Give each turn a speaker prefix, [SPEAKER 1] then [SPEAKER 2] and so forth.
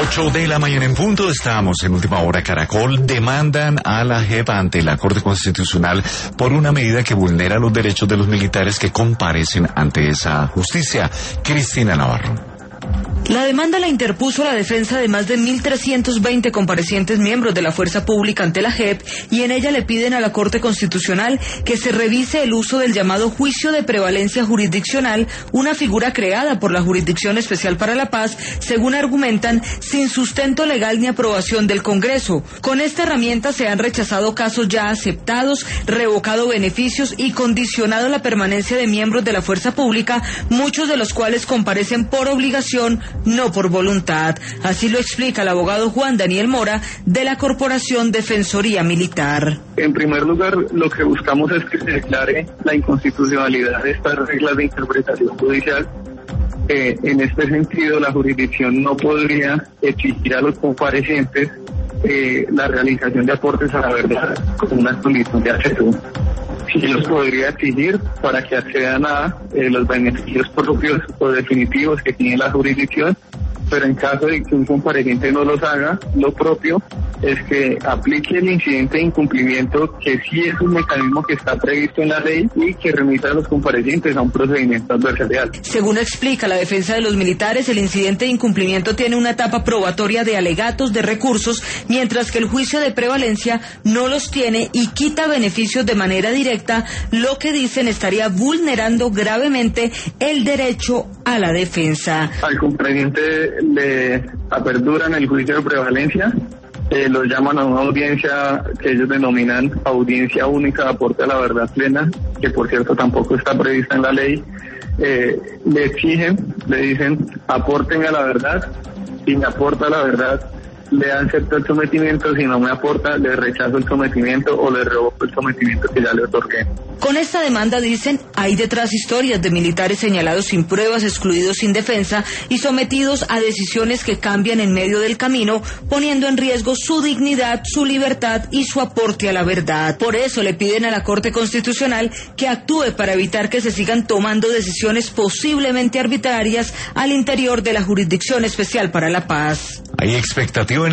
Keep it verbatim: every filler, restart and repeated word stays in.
[SPEAKER 1] ocho de la mañana en punto, estamos en Última Hora Caracol. Demandan a la J E P ante la Corte Constitucional por una medida que vulnera los derechos de los militares que comparecen ante esa justicia. Cristina Navarro.
[SPEAKER 2] La demanda la interpuso la defensa de más de mil trescientos veinte comparecientes miembros de la fuerza pública ante la J E P y en ella le piden a la Corte Constitucional que se revise el uso del llamado juicio de prevalencia jurisdiccional, una figura creada por la Jurisdicción Especial para la Paz, según argumentan, sin sustento legal ni aprobación del Congreso. Con esta herramienta se han rechazado casos ya aceptados, revocado beneficios y condicionado la permanencia de miembros de la fuerza pública, muchos de los cuales comparecen por obligación, no por voluntad. Así lo explica el abogado Juan Daniel Mora de la Corporación Defensoría Militar.
[SPEAKER 3] En primer lugar, lo que buscamos es que se declare la inconstitucionalidad de estas reglas de interpretación judicial. Eh, en este sentido, la jurisdicción no podría exigir a los comparecientes eh, la realización de aportes a la verdad como una condición de acceso. Sí los podría exigir para que accedan a eh, los beneficios propios o definitivos que tiene la jurisdicción, pero en caso de que un compareciente no los haga, lo propio es que aplique el incidente de incumplimiento, que sí es un mecanismo que está previsto en la ley, y que remita a los comparecientes a un procedimiento adversarial.
[SPEAKER 2] Según explica la defensa de los militares, el incidente de incumplimiento tiene una etapa probatoria de alegatos de recursos, mientras que el juicio de prevalencia no los tiene y quita beneficios de manera directa, lo que dicen estaría vulnerando gravemente el derecho a la defensa.
[SPEAKER 3] Al compareciente le aperturan el juicio de prevalencia, eh, los llaman a una audiencia que ellos denominan audiencia única de aporte a la verdad plena, que por cierto tampoco está prevista en la ley. Eh, le exigen, le dicen aporten a la verdad, si me aporta la verdad le acepto el sometimiento, si no me aporta le rechazo el sometimiento o le revoco el sometimiento que ya le otorgué.
[SPEAKER 2] Con esta demanda, dicen, hay detrás historias de militares señalados sin pruebas, excluidos sin defensa y sometidos a decisiones que cambian en medio del camino, poniendo en riesgo su dignidad, su libertad y su aporte a la verdad. Por eso le piden a la Corte Constitucional que actúe para evitar que se sigan tomando decisiones posiblemente arbitrarias al interior de la Jurisdicción Especial para la Paz.
[SPEAKER 1] Hay expectativa